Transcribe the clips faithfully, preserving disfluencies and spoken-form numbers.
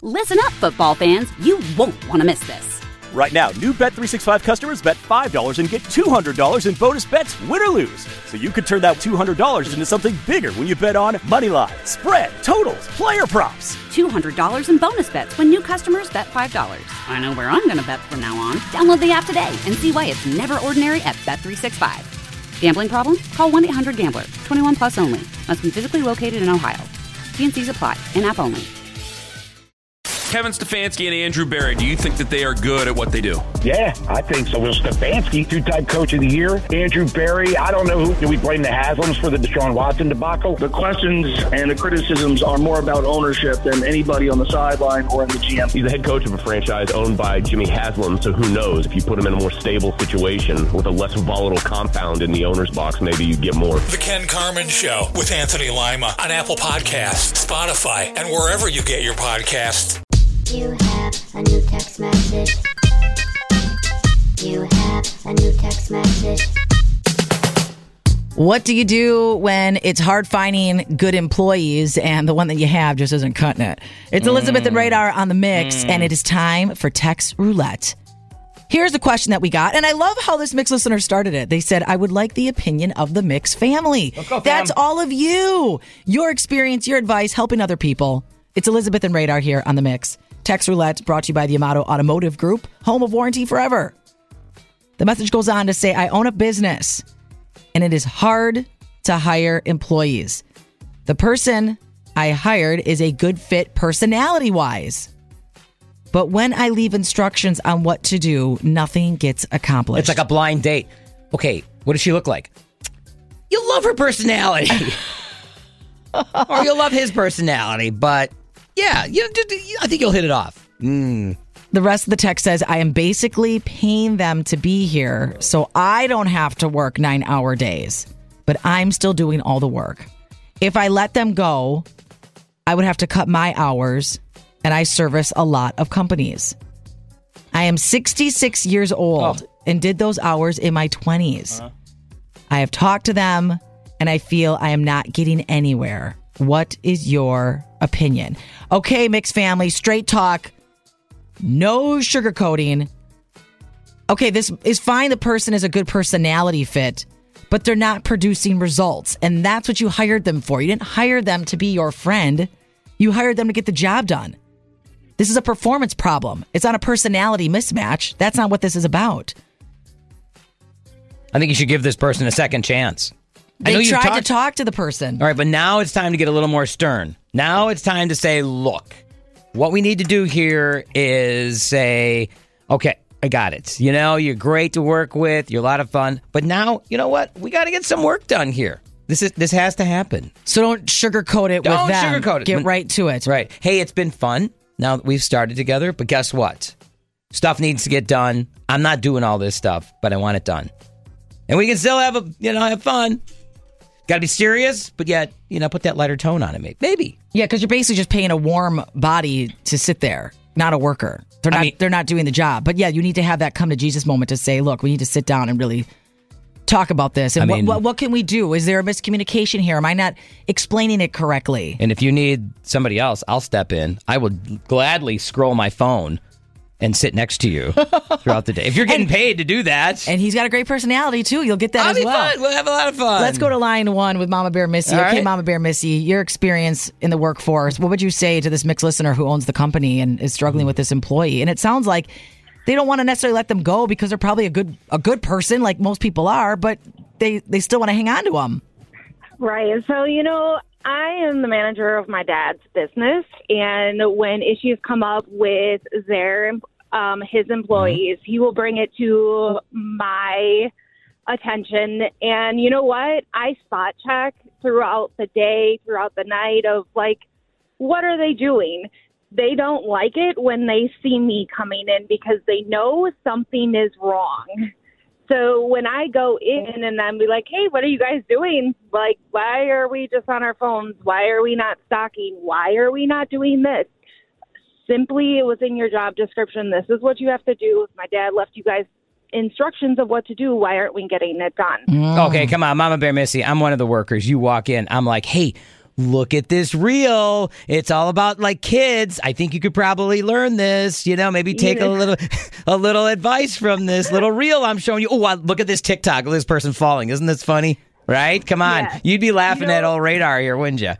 Listen up, football fans. You won't want to miss this. Right now, new Bet three sixty-five customers bet five dollars and get two hundred dollars in bonus bets, win or lose. So you could turn that two hundred dollars into something bigger when you bet on money line, spread, totals, player props. two hundred dollars in bonus bets when new customers bet five dollars. I know where I'm going to bet from now on. Download the app today and see why it's never ordinary at Bet three sixty-five. Gambling problem? Call one eight hundred gambler. twenty-one plus only. Must be physically located in Ohio. T and C's apply. In-app only. Kevin Stefanski and Andrew Berry, do you think that they are good at what they do? Yeah, I think so. Well, Stefanski, two-time coach of the year. Andrew Berry, I don't know who. Do we blame the Haslams for the Deshaun Watson debacle? The questions and the criticisms are more about ownership than anybody on the sideline or in the G M. He's the head coach of a franchise owned by Jimmy Haslam, so who knows? If you put him in a more stable situation with a less volatile compound in the owner's box, maybe you get more. The Ken Carman Show with Anthony Lima on Apple Podcasts, Spotify, and wherever you get your podcasts. You have a new text message. You have a new text message. What do you do when it's hard finding good employees and the one that you have just isn't cutting it? It's Elizabeth mm. and Radar on the mix, mm. and it is time for Text Roulette. Here's the question that we got, and I love how this Mix listener started it. They said, I would like the opinion of the Mix family. Go, That's all of you. Your experience, your advice, helping other people. It's Elizabeth and Radar here on the Mix. Text Roulette brought to you by the Amato Automotive Group, home of warranty forever. The message goes on to say, I own a business, and it is hard to hire employees. The person I hired is a good fit personality-wise. But when I leave instructions on what to do, nothing gets accomplished. It's like a blind date. Okay, what does she look like? You'll love her personality. Or you'll love his personality, but... Yeah, you, I think you'll hit it off. Mm. The rest of the text says, I am basically paying them to be here so I don't have to work nine-hour days, but I'm still doing all the work. If I let them go, I would have to cut my hours, and I service a lot of companies. I am sixty-six years old oh. and did those hours in my twenties. Uh-huh. I have talked to them, and I feel I am not getting anywhere. What is your opinion? Okay, mixed family, straight talk, no sugarcoating. Okay, this is fine. The person is a good personality fit, but they're not producing results. And that's what you hired them for. You didn't hire them to be your friend. You hired them to get the job done. This is a performance problem. It's not a personality mismatch. That's not what this is about. I think you should give this person a second chance. They I know tried talked- to talk to the person. All right, but now it's time to get a little more stern. Now it's time to say, look, what we need to do here is say, okay, I got it. You know, you're great to work with. You're a lot of fun. But now, you know what? We got to get some work done here. This is this has to happen. So don't sugarcoat it don't with them. Don't sugarcoat it. Get right to it. Right. Hey, it's been fun. Now that we've started together. But guess what? Stuff needs to get done. I'm not doing all this stuff, but I want it done. And we can still have a, you know, have fun. Got to be serious, but yet, you know, put that lighter tone on it, maybe. Yeah, because you're basically just paying a warm body to sit there, not a worker. They're not. I mean, they're not doing the job. But yeah, you need to have that come to Jesus moment to say, look, we need to sit down and really talk about this. And I mean, what, what what can we do? Is there a miscommunication here? Am I not explaining it correctly? And if you need somebody else, I'll step in. I would gladly scroll my phone and sit next to you throughout the day. If you're getting and, paid to do that. And he's got a great personality, too. You'll get that I'll as be well. Fun. We'll have a lot of fun. Let's go to line one with Mama Bear Missy. All okay, right. Mama Bear Missy, your experience in the workforce. What would you say to this mixed listener who owns the company and is struggling mm-hmm. with this employee? And it sounds like they don't want to necessarily let them go because they're probably a good a good person, like most people are, but they, they still want to hang on to them. Right. So, you know, I am the manager of my dad's business, and when issues come up with their Um, his employees, he will bring it to my attention. And you know what? I spot check throughout the day, throughout the night of like, what are they doing? They don't like it when they see me coming in because they know something is wrong. So when I go in and I'm be like, hey, what are you guys doing? Like, why are we just on our phones? Why are we not stocking? Why are we not doing this? Simply, it was in your job description. This is what you have to do. My dad left you guys instructions of what to do. Why aren't we getting it done? Mm. Okay, come on, Mama Bear Missy. I'm one of the workers. You walk in. I'm like, hey, look at this reel. It's all about like kids. I think you could probably learn this. You know, maybe take Yeah. a little, a little advice from this little reel I'm showing you. Oh, wow, look at this TikTok. Look at this person falling. Isn't this funny? Right? Come on. Yeah. You'd be laughing You know- at old Radar here, wouldn't you?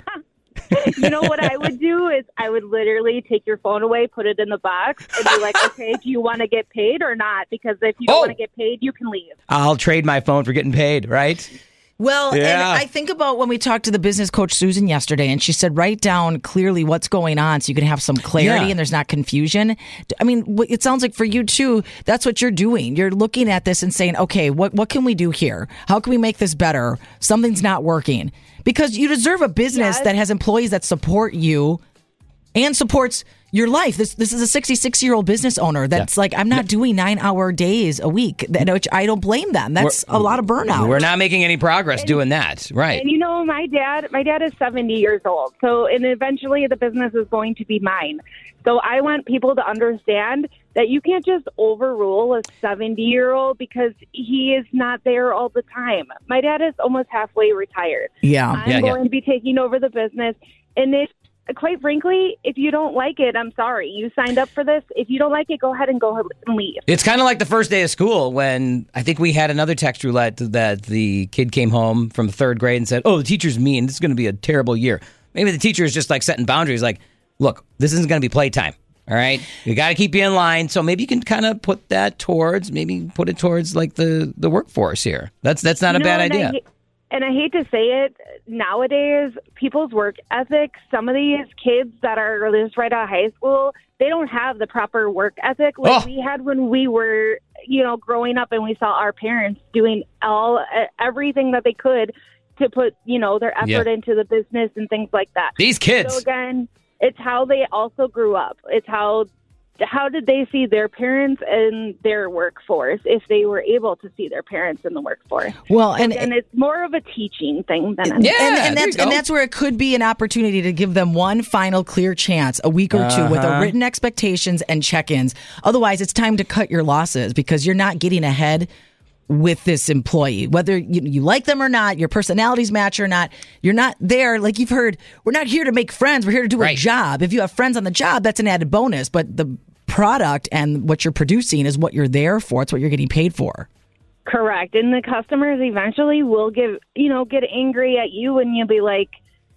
You know what I would do is I would literally take your phone away, put it in the box, and be like, okay, do you want to get paid or not? Because if you don't Oh. want to get paid, you can leave. I'll trade my phone for getting paid, right? Well, and Yeah. I think about when we talked to the business coach Susan yesterday, and she said write down clearly what's going on so you can have some clarity Yeah. and there's not confusion. I mean, wh- it sounds like for you too, that's what you're doing. You're looking at this and saying, okay, what what can we do here? How can we make this better? Something's not working. Because you deserve a business Yes. that has employees that support you and supports your life. This this is a sixty-six year old business owner that's like, I'm not doing nine hour days a week, that- which I don't blame them. That's a lot of burnout. We're not making any progress doing that, right? And you know, my dad, my dad is seventy years old. So, and eventually the business is going to be mine. So I want people to understand that you can't just overrule a seventy year old because he is not there all the time. My dad is almost halfway retired. Yeah. I'm Yeah, yeah. going to be taking over the business. And if, quite frankly, if you don't like it, I'm sorry. You signed up for this. If you don't like it, go ahead and go ahead and leave. It's kind of like the first day of school when I think we had another text roulette that the kid came home from third grade and said, oh, the teacher's mean. This is going to be a terrible year. Maybe the teacher is just like setting boundaries like, look, this isn't going to be playtime. All right. We got to keep you in line. So maybe you can kind of put that towards, maybe put it towards like the, the workforce here. That's that's not a No, bad and idea. I, ha- and I hate to say it, nowadays, people's work ethic, some of these kids that are just right out of high school, they don't have the proper work ethic like Oh. we had when we were, you know, growing up and we saw our parents doing all uh, everything that they could to put, you know, their effort Yeah. into the business and things like that. These kids. So again, it's how they also grew up. It's how how did they see their parents and their workforce if they were able to see their parents in the workforce? Well, and And it's more of a teaching thing than anything. Yeah, and, and there that's you go. and that's where it could be an opportunity to give them one final clear chance, a week or two, with a Uh-huh. written expectations and check-ins. Otherwise, it's time to cut your losses because you're not getting ahead with this employee, whether you, you like them or not, your personalities match or not. You're not there. Like you've heard, we're not here to make friends. We're here to do Right. a job. If you have friends on the job, that's an added bonus. But the product and what you're producing is what you're there for. It's what you're getting paid for. Correct. And the customers eventually will give, you know, get angry at you and you'll be like,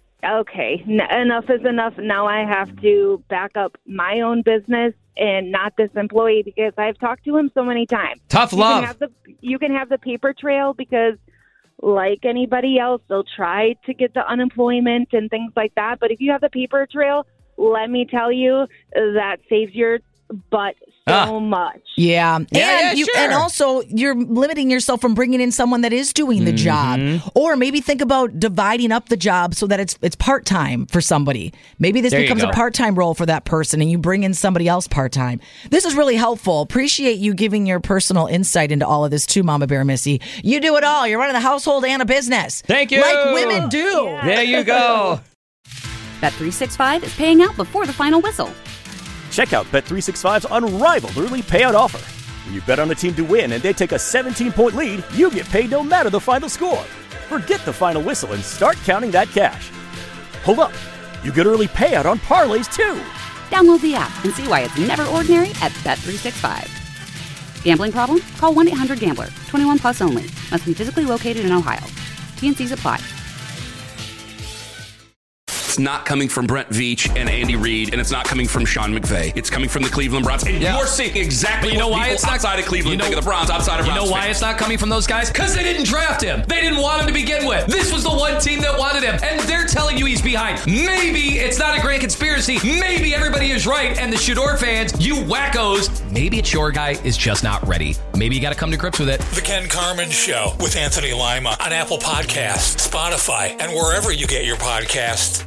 okay, n- enough is enough. Now I have to back up my own business and not this employee because I've talked to him so many times. Tough You love. can have the, you can have the paper trail because like anybody else, they'll try to get the unemployment and things like that. But if you have the paper trail, let me tell you, that saves your butt so Ah. much. Yeah. Yeah, and yeah, you and sure. also you're limiting yourself from bringing in someone that is doing the job. Mm-hmm. Or maybe think about dividing up the job so that it's it's part-time for somebody. Maybe this There you becomes a go. part-time role for that person and you bring in somebody else part-time. This is really helpful. Appreciate you giving your personal insight into all of this too, Mama Bear Missy. You do it all. You're running a household and a business. Thank you. Like women do. There you go. Bet three sixty-five is paying out before the final whistle. Check out Bet three sixty-five's unrivaled early payout offer. When you bet on a team to win and they take a seventeen-point lead, you get paid no matter the final score. Forget the final whistle and start counting that cash. Hold up. You get early payout on parlays, too. Download the app and see why it's never ordinary at Bet three sixty-five. Gambling problem? Call one eight hundred gambler. twenty-one plus only. Must be physically located in Ohio. T and Cs apply. It's not coming from Brent Veach and Andy Reid, and it's not coming from Sean McVay. It's coming from the Cleveland Browns. And Yeah. you're seeing exactly But you know what why people it's not outside of Cleveland you know, think of the Browns, outside of You Browns know why fans. it's not coming from those guys? Because they didn't draft him. They didn't want him to begin with. This was the one team that wanted him, and they're telling you he's behind. Maybe it's not a grand conspiracy. Maybe everybody is right, and the Shador fans, you wackos, maybe it's your guy is just not ready. Maybe you got to come to grips with it. The Ken Carmen Show with Anthony Lima on Apple Podcasts, Spotify, and wherever you get your podcasts.